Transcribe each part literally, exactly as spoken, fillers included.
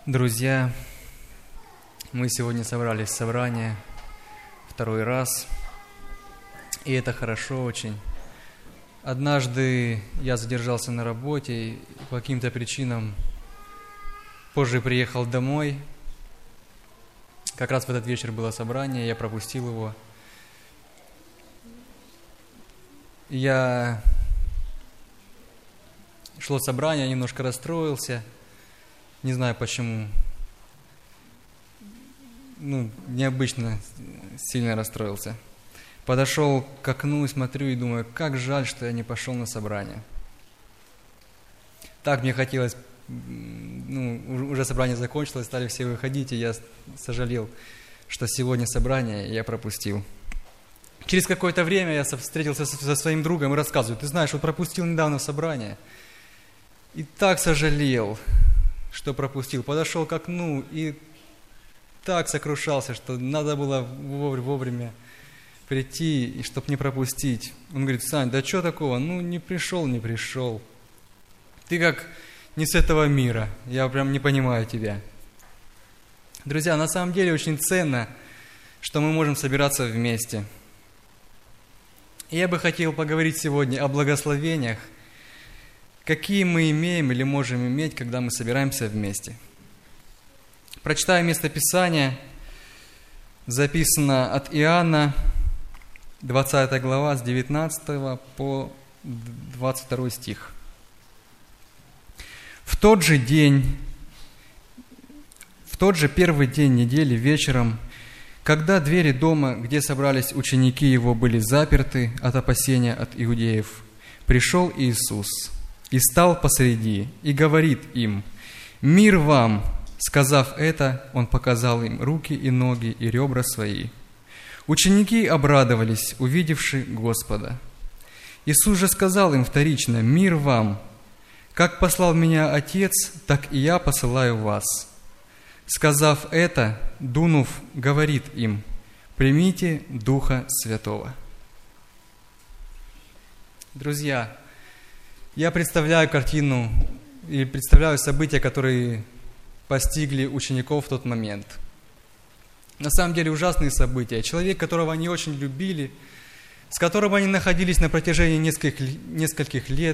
Друзья, мы сегодня собрались в собрание второй раз, и это хорошо очень. Однажды я задержался на работе, и по каким-то причинам позже приехал домой. Как раз в этот вечер было собрание, я пропустил его. Я шло собрание, немножко расстроился. Не знаю почему. Ну, необычно сильно расстроился. Подошел к окну и смотрю, и думаю, как жаль, что я не пошел на собрание. Так мне хотелось, ну, уже собрание закончилось, стали все выходить, и я сожалел, что сегодня собрание я пропустил. Через какое-то время я встретился со своим другом и рассказываю, ты знаешь, вот пропустил недавно собрание. И так сожалел, что пропустил. Подошел к окну и так сокрушался, что надо было вовремя прийти, и чтобы не пропустить. Он говорит, Сань, да что такого? Ну, не пришел, не пришел. Ты как не с этого мира. Я прям не понимаю тебя. Друзья, на самом деле очень ценно, что мы можем собираться вместе. И я бы хотел поговорить сегодня о благословениях, какие мы имеем или можем иметь, когда мы собираемся вместе. Прочитаю местописание, записано от Иоанна, двадцатая глава, с девятнадцатого по двадцать второй стих. В тот же день, в тот же первый день недели вечером, когда двери дома, где собрались ученики его, были заперты от опасения от иудеев, пришел Иисус и стал посреди, и говорит им, «Мир вам!» Сказав это, он показал им руки и ноги и ребра свои. Ученики обрадовались, увидевши Господа. Иисус же сказал им вторично, «Мир вам! Как послал меня Отец, так и я посылаю вас». Сказав это, дунув, говорит им, «Примите Духа Святого». Друзья, я представляю картину и представляю события, которые постигли учеников в тот момент. На самом деле ужасные события. Человек, которого они очень любили, с которым они находились на протяжении нескольких, нескольких лет,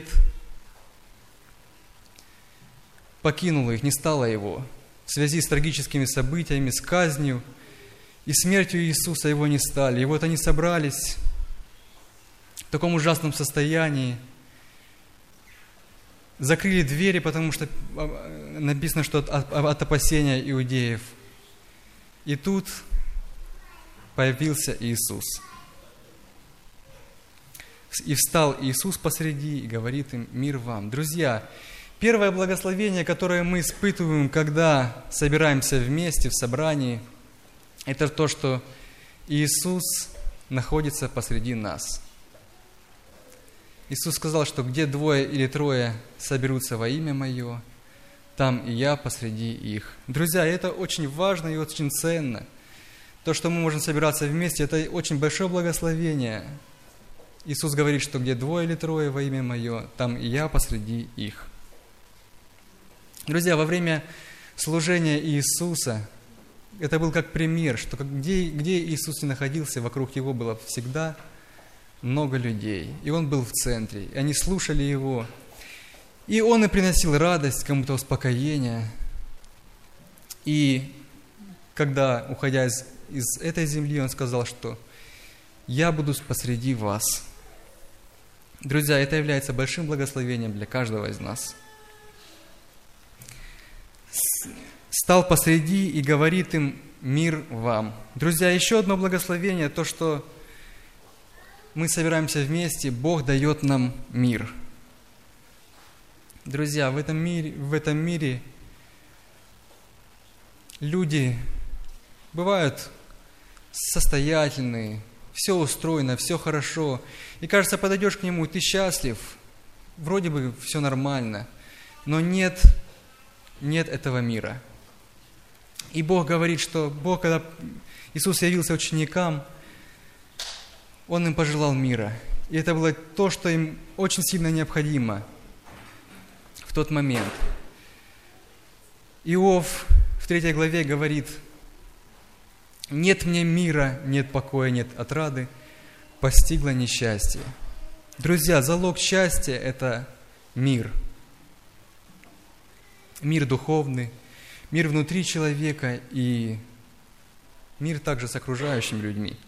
покинул их, не стало его. В связи с трагическими событиями, с казнью и смертью Иисуса его не стали. И вот они собрались в таком ужасном состоянии, закрыли двери, потому что написано, что от, от опасения иудеев. И тут появился Иисус. И встал Иисус посреди и говорит им, «Мир вам». Друзья, первое благословение, которое мы испытываем, когда собираемся вместе в собрании, это то, что Иисус находится посреди нас. Иисус сказал, что где двое или трое соберутся во имя Мое, там и я посреди их. Друзья, это очень важно и очень ценно. То, что мы можем собираться вместе, это очень большое благословение. Иисус говорит, что где двое или трое во имя Мое, там и я посреди их. Друзья, во время служения Иисуса, это был как пример, что где, где Иисус не находился, вокруг Его было всегда много людей, и Он был в центре, и они слушали Его, и Он и приносил радость, кому-то успокоение. И когда, уходя из, из этой земли, Он сказал, что «Я буду посреди вас». Друзья, это является большим благословением для каждого из нас. Стал посреди и говорит им «Мир вам». Друзья, еще одно благословение, то, что мы собираемся вместе, Бог дает нам мир. Друзья, в этом мире, в этом мире люди бывают состоятельные, все устроено, все хорошо. И кажется, подойдешь к нему, ты счастлив, вроде бы все нормально, но нет, нет этого мира. И Бог говорит, что Бог, когда Иисус явился ученикам, Он им пожелал мира. И это было то, что им очень сильно необходимо в тот момент. Иов в третьей главе говорит: «Нет мне мира, нет покоя, нет отрады, постигло несчастье». Друзья, залог счастья – это мир. Мир духовный, мир внутри человека и мир также с окружающими людьми.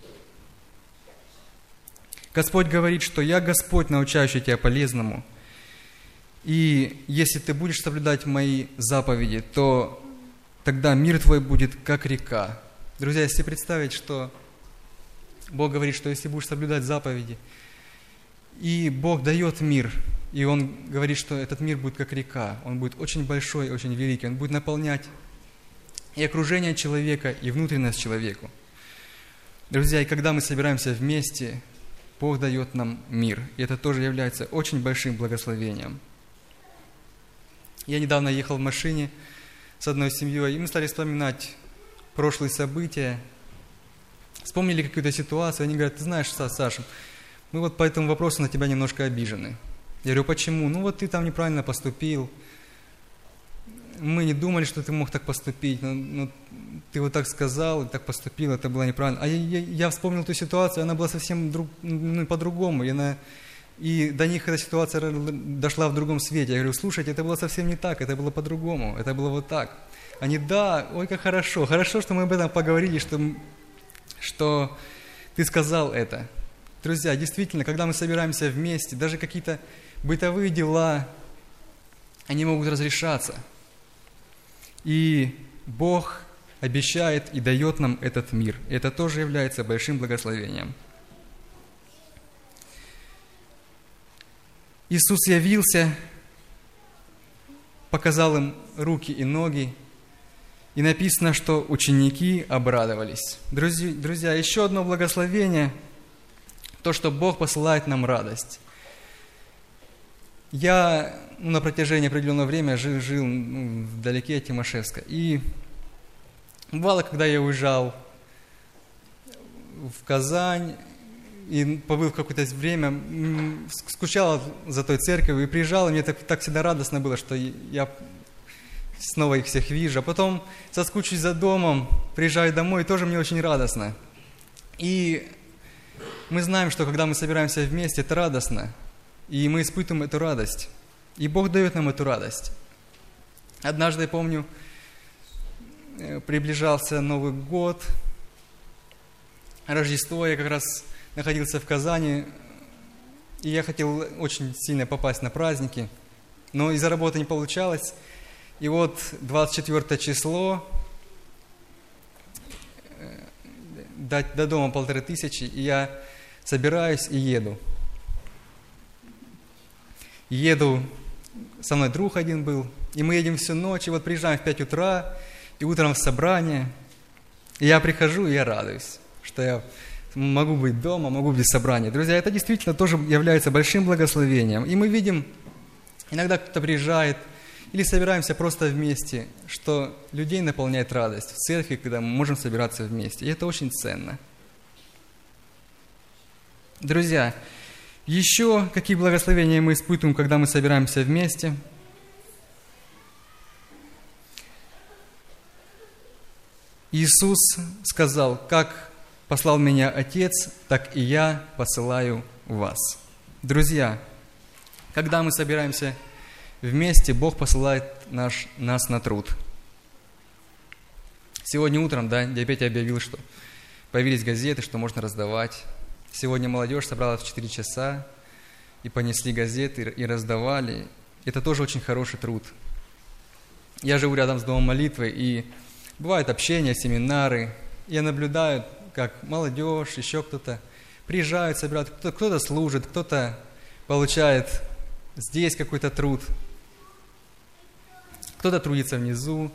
Господь говорит, что «Я Господь, научающий тебя полезному, и если ты будешь соблюдать мои заповеди, то тогда мир твой будет как река». Друзья, если представить, что Бог говорит, что если будешь соблюдать заповеди, и Бог дает мир, и Он говорит, что этот мир будет как река, он будет очень большой, очень великий, он будет наполнять и окружение человека, и внутренность человеку. Друзья, и когда мы собираемся вместе, Бог дает нам мир, и это тоже является очень большим благословением. Я недавно ехал в машине с одной семьей, и мы стали вспоминать прошлые события, вспомнили какую-то ситуацию, они говорят: «Ты знаешь, Саша, мы вот по этому вопросу на тебя немножко обижены». Я говорю: «Почему?» «Ну вот ты там неправильно поступил, мы не думали, что ты мог так поступить, но, но ты вот так сказал, и так поступил, это было неправильно». А я, я, я вспомнил ту ситуацию, она была совсем друг, ну, по-другому, и, она, и до них эта ситуация дошла в другом свете. Я говорю: «Слушайте, это было совсем не так, это было по-другому, это было вот так». Они: «Да, ой, как хорошо, хорошо, что мы об этом поговорили, что, что ты сказал это». Друзья, действительно, когда мы собираемся вместе, даже какие-то бытовые дела, они могут разрешаться. И Бог обещает и дает нам этот мир. И это тоже является большим благословением. Иисус явился, показал им руки и ноги, и написано, что ученики обрадовались. Друзья, друзья, еще одно благословение – то, что Бог посылает нам радость. Я ну, на протяжении определенного времени жил, жил ну, вдалеке от Тимошевска. И бывало, когда я уезжал в Казань и побыл какое-то время, скучал за той церковью и приезжал, и мне так, так всегда радостно было, что я снова их всех вижу. А потом соскучусь за домом, приезжаю домой, и тоже мне очень радостно. И мы знаем, что когда мы собираемся вместе, это радостно, и мы испытываем эту радость. И Бог дает нам эту радость. Однажды, я помню, приближался Новый год, Рождество, я как раз находился в Казани, и я хотел очень сильно попасть на праздники, но из-за работы не получалось. И вот двадцать четвёртое число, до, до дома полторы тысячи, и я собираюсь и еду. Еду, со мной друг один был, и мы едем всю ночь, и вот приезжаем в пять утра, и утром в собрание, и я прихожу, и я радуюсь, что я могу быть дома, могу быть в собрании. Друзья, это действительно тоже является большим благословением. И мы видим, иногда кто-то приезжает, или собираемся просто вместе, что людей наполняет радость в церкви, когда мы можем собираться вместе. И это очень ценно. Друзья, еще какие благословения мы испытываем, когда мы собираемся вместе? Иисус сказал: «Как послал меня Отец, так и я посылаю вас». Друзья, когда мы собираемся вместе, Бог посылает наш, нас на труд. Сегодня утром, да, я опять объявил, что появились газеты, что можно раздавать. Сегодня молодежь собралась в четыре часа и понесли газеты и раздавали. Это тоже очень хороший труд. Я живу рядом с домом молитвы, и бывают общения, семинары. Я наблюдаю, как молодежь, еще кто-то приезжают, собирают, кто-то, кто-то служит, кто-то получает здесь какой-то труд, кто-то трудится внизу.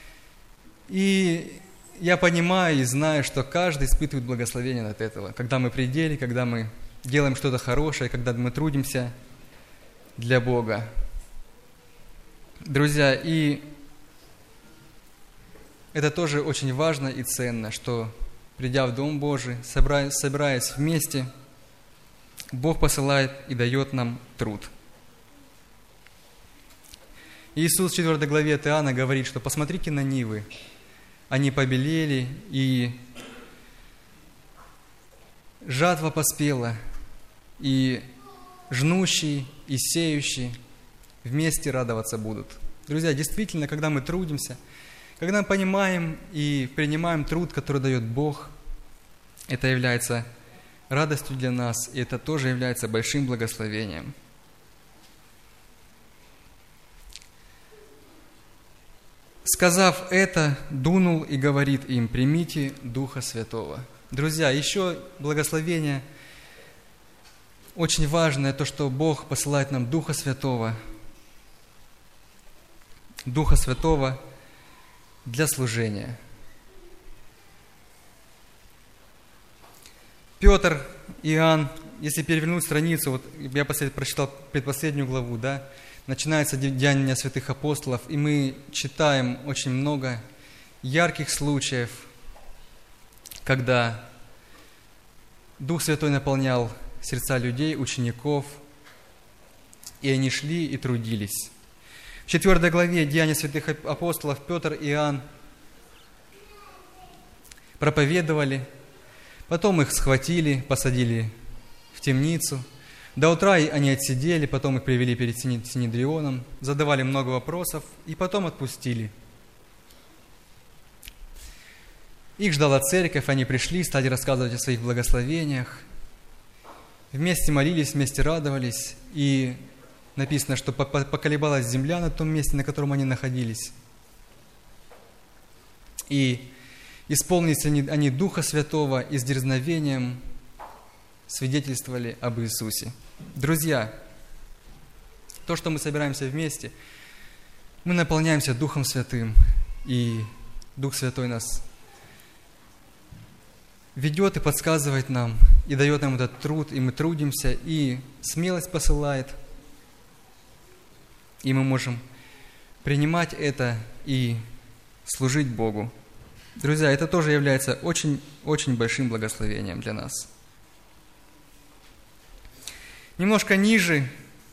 И я понимаю и знаю, что каждый испытывает благословение от этого. Когда мы при деле, когда мы делаем что-то хорошее, когда мы трудимся для Бога. Друзья, и это тоже очень важно и ценно, что, придя в Дом Божий, собираясь, собираясь вместе, Бог посылает и дает нам труд. Иисус в четвёртой главе от Иоанна говорит, что посмотрите на нивы, они побелели, и жатва поспела, и жнущий и сеющий вместе радоваться будут. Друзья, действительно, когда мы трудимся, когда мы понимаем и принимаем труд, который дает Бог, это является радостью для нас, и это тоже является большим благословением. Сказав это, дунул и говорит им: примите Духа Святого. Друзья, еще благословение очень важное, то, что Бог посылает нам Духа Святого, Духа Святого для служения. Петр, Иоанн, если перевернуть страницу, вот я прочитал предпоследнюю главу, да, начинается Деяния святых апостолов, и мы читаем очень много ярких случаев, когда Дух Святой наполнял сердца людей, учеников, и они шли и трудились. В четвёртой главе Деяния святых апостолов Петр и Иоанн проповедовали, потом их схватили, посадили в темницу. До утра они отсидели, потом их привели перед Синедрионом, задавали много вопросов и потом отпустили. Их ждала церковь, они пришли, стали рассказывать о своих благословениях, вместе молились, вместе радовались, и написано, что поколебалась земля на том месте, на котором они находились. И исполнились они, они Духа Святого и с дерзновением свидетельствовали об Иисусе. Друзья, то, что мы собираемся вместе, мы наполняемся Духом Святым, и Дух Святой нас ведет и подсказывает нам, и дает нам этот труд, и мы трудимся, и смелость посылает, и мы можем принимать это и служить Богу. Друзья, это тоже является очень-очень большим благословением для нас. Немножко ниже,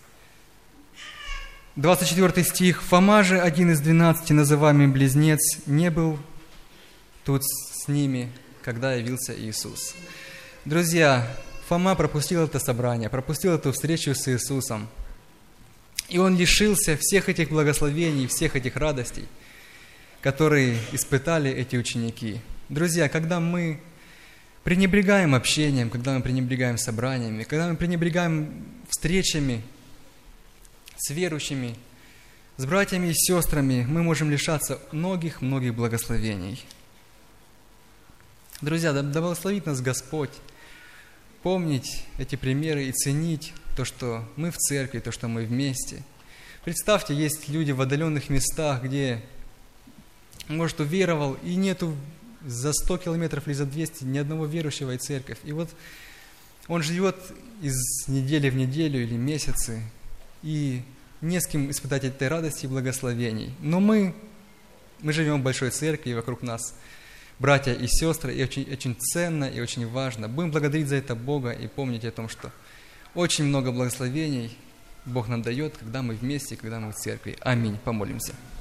двадцать четвёртый стих. «Фома же, один из двенадцати, называемый близнец, не был тут с ними, когда явился Иисус». Друзья, Фома пропустил это собрание, пропустил эту встречу с Иисусом. И он лишился всех этих благословений, всех этих радостей, которые испытали эти ученики. Друзья, когда мы пренебрегаем общением, когда мы пренебрегаем собраниями, когда мы пренебрегаем встречами с верующими, с братьями и сестрами, мы можем лишаться многих-многих благословений. Друзья, да, да благословит нас Господь помнить эти примеры и ценить то, что мы в церкви, то, что мы вместе. Представьте, есть люди в отдаленных местах, где, может, уверовал, и нету за сто километров или за двести ни одного верующего и церковь. И вот он живет из недели в неделю или месяцы, и не с кем испытать этой радости и благословений. Но мы, мы живем в большой церкви, и вокруг нас братья и сестры, и очень, очень ценно и очень важно. Будем благодарить за это Бога и помнить о том, что очень много благословений Бог нам дает, когда мы вместе, когда мы в церкви. Аминь. Помолимся.